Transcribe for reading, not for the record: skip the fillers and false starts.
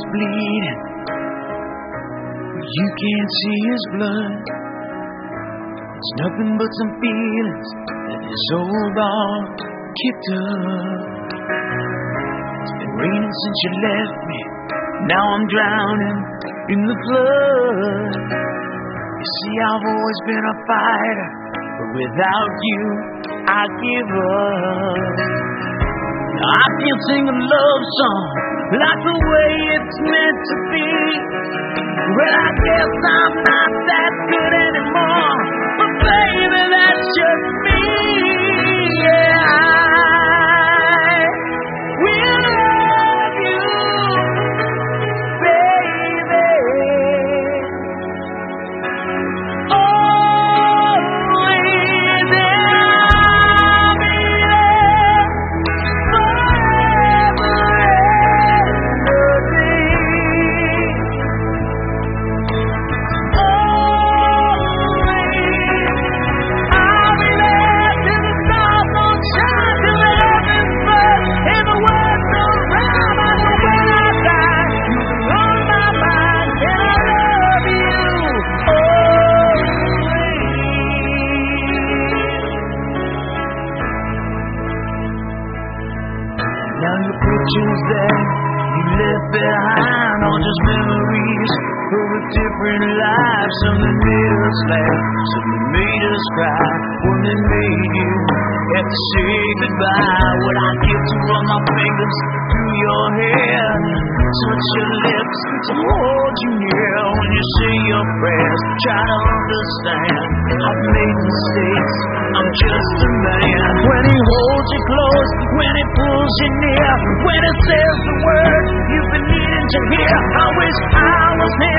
bleeding. You can't see his blood. It's nothing but some feelings that this old dog kicked up. It's been raining since you left me. Now I'm drowning in the flood. You see, I've always been a fighter, but without you, I give up. I can't sing a love song like the way it's meant to be. Well, I guess I'm not that good anymore, but baby, that's just me. Yeah, I will love you, baby. Always, and I'll be there forever and a day. Now your pictures that you left behind are just memories of a different life. Some that made us laugh, some that made us cry, one that made you have to say goodbye. Would I get to run my fingers through your hair, touch your lips, to hold you near when you say your prayers? Try to understand, I've made mistakes, I'm just a man. When he holds you close, when he pulls you near, when he says the words you've been needing to hear, I wish I was him.